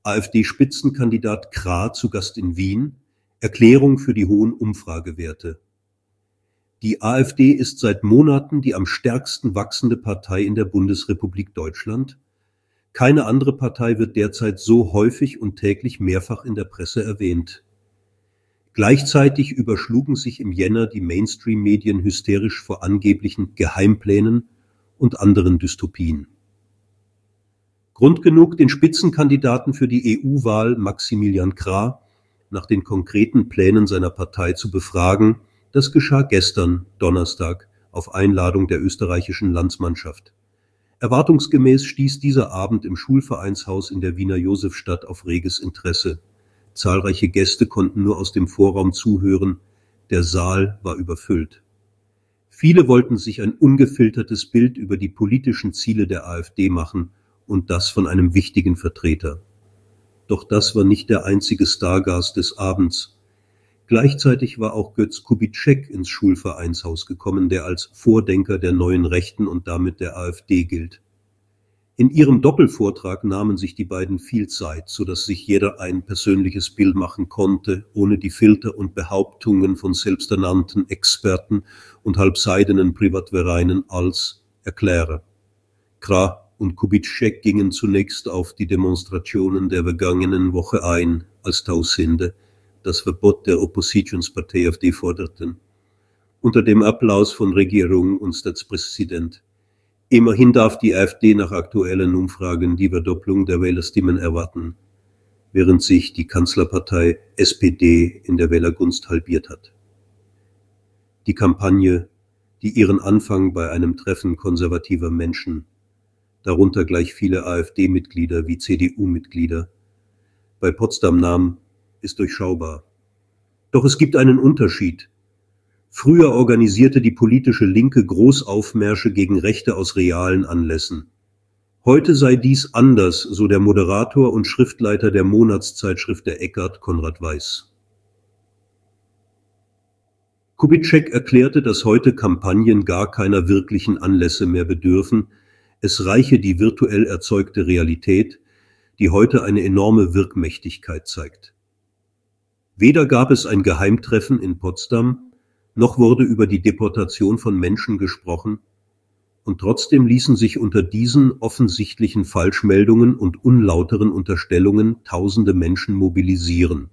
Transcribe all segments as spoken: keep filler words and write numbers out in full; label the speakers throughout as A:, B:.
A: AfD-Spitzenkandidat Krah zu Gast in Wien, Erklärung für die hohen Umfragewerte. Die AfD ist seit Monaten die am stärksten wachsende Partei in der Bundesrepublik Deutschland. Keine andere Partei wird derzeit so häufig und täglich mehrfach in der Presse erwähnt. Gleichzeitig überschlugen sich im Jänner die Mainstream-Medien hysterisch vor angeblichen Geheimplänen und anderen Dystopien. Grund genug, den Spitzenkandidaten für die E U-Wahl Maximilian Krah nach den konkreten Plänen seiner Partei zu befragen. Das geschah gestern, Donnerstag, auf Einladung der österreichischen Landsmannschaft. Erwartungsgemäß stieß dieser Abend im Schulvereinshaus in der Wiener Josefstadt auf reges Interesse. Zahlreiche Gäste konnten nur aus dem Vorraum zuhören. Der Saal war überfüllt. Viele wollten sich ein ungefiltertes Bild über die politischen Ziele der AfD machen und das von einem wichtigen Vertreter. Doch das war nicht der einzige Stargast des Abends. Gleichzeitig war auch Götz Kubitschek ins Schulvereinshaus gekommen, der als Vordenker der neuen Rechten und damit der AfD gilt. In ihrem Doppelvortrag nahmen sich die beiden viel Zeit, so dass sich jeder ein persönliches Bild machen konnte, ohne die Filter und Behauptungen von selbsternannten Experten und halbseidenen Privatvereinen als Erklärer. Krah und Kubitschek gingen zunächst auf die Demonstrationen der vergangenen Woche ein, als Tausende das Verbot der Oppositionspartei AfD forderten. Unter dem Applaus von Regierung und Staatspräsident. Immerhin darf die AfD nach aktuellen Umfragen die Verdopplung der Wählerstimmen erwarten, während sich die Kanzlerpartei S P D in der Wählergunst halbiert hat. Die Kampagne, die ihren Anfang bei einem Treffen konservativer Menschen, darunter gleich viele AfD-Mitglieder wie C D U-Mitglieder, bei Potsdam nahm, ist durchschaubar. Doch es gibt einen Unterschied. Früher organisierte die politische Linke Großaufmärsche gegen Rechte aus realen Anlässen. Heute sei dies anders, so der Moderator und Schriftleiter der Monatszeitschrift der Eckart, Konrad Weiß. Kubitschek erklärte, dass heute Kampagnen gar keiner wirklichen Anlässe mehr bedürfen. Es reiche die virtuell erzeugte Realität, die heute eine enorme Wirkmächtigkeit zeigt. Weder gab es ein Geheimtreffen in Potsdam, noch wurde über die Deportation von Menschen gesprochen, und trotzdem ließen sich unter diesen offensichtlichen Falschmeldungen und unlauteren Unterstellungen tausende Menschen mobilisieren.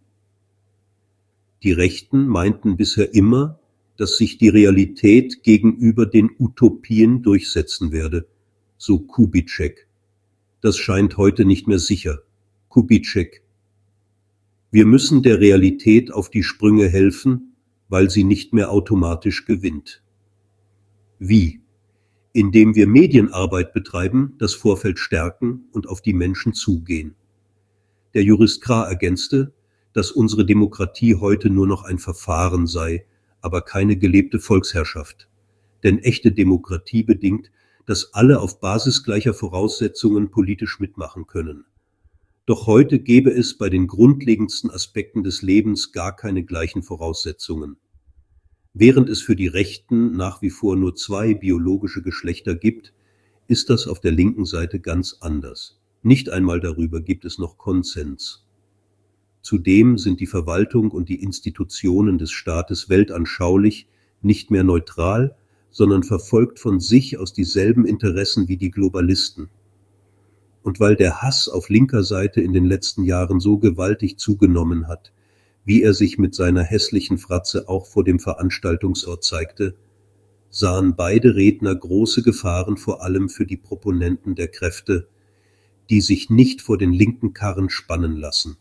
A: Die Rechten meinten bisher immer, dass sich die Realität gegenüber den Utopien durchsetzen werde, so Kubitschek. Das scheint heute nicht mehr sicher. Kubitschek: Wir müssen der Realität auf die Sprünge helfen, weil sie nicht mehr automatisch gewinnt. Wie? Indem wir Medienarbeit betreiben, das Vorfeld stärken und auf die Menschen zugehen. Der Jurist Krah ergänzte, dass unsere Demokratie heute nur noch ein Verfahren sei, aber keine gelebte Volksherrschaft. Denn echte Demokratie bedingt, dass alle auf Basis gleicher Voraussetzungen politisch mitmachen können. Doch heute gäbe es bei den grundlegendsten Aspekten des Lebens gar keine gleichen Voraussetzungen. Während es für die Rechten nach wie vor nur zwei biologische Geschlechter gibt, ist das auf der linken Seite ganz anders. Nicht einmal darüber gibt es noch Konsens. Zudem sind die Verwaltung und die Institutionen des Staates weltanschaulich nicht mehr neutral, sondern verfolgt von sich aus dieselben Interessen wie die Globalisten. Und weil der Hass auf linker Seite in den letzten Jahren so gewaltig zugenommen hat, wie er sich mit seiner hässlichen Fratze auch vor dem Veranstaltungsort zeigte, sahen beide Redner große Gefahren vor allem für die Proponenten der Kräfte, die sich nicht vor den linken Karren spannen lassen.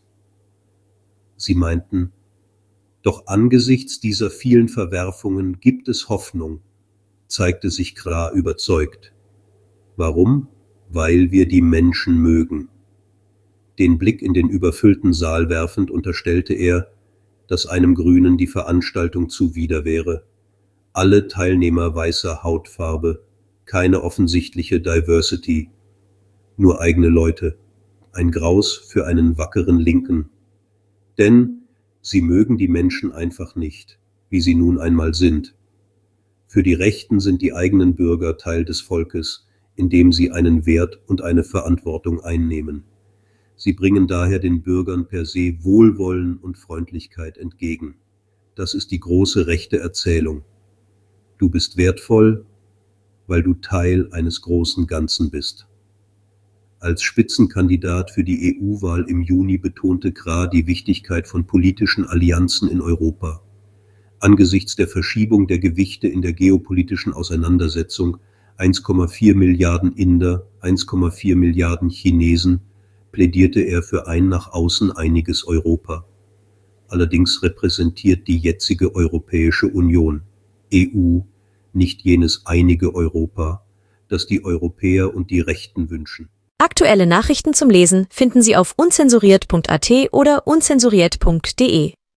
A: Sie meinten, doch angesichts dieser vielen Verwerfungen gibt es Hoffnung, zeigte sich Krah überzeugt. Warum? Weil wir die Menschen mögen. Den Blick in den überfüllten Saal werfend unterstellte er, dass einem Grünen die Veranstaltung zuwider wäre. Alle Teilnehmer weißer Hautfarbe, keine offensichtliche Diversity, nur eigene Leute, ein Graus für einen wackeren Linken. Denn sie mögen die Menschen einfach nicht, wie sie nun einmal sind. Für die Rechten sind die eigenen Bürger Teil des Volkes, indem sie einen Wert und eine Verantwortung einnehmen. Sie bringen daher den Bürgern per se Wohlwollen und Freundlichkeit entgegen. Das ist die große rechte Erzählung. Du bist wertvoll, weil du Teil eines großen Ganzen bist. Als Spitzenkandidat für die E U-Wahl im Juni betonte Krah die Wichtigkeit von politischen Allianzen in Europa. Angesichts der Verschiebung der Gewichte in der geopolitischen Auseinandersetzung, eins Komma vier Milliarden Inder, eins Komma vier Milliarden Chinesen, plädierte er für ein nach außen einiges Europa. Allerdings repräsentiert die jetzige Europäische Union, E U, nicht jenes einige Europa, das die Europäer und die Rechten wünschen.
B: Aktuelle Nachrichten zum Lesen finden Sie auf unzensuriert punkt a t oder unzensuriert punkt de.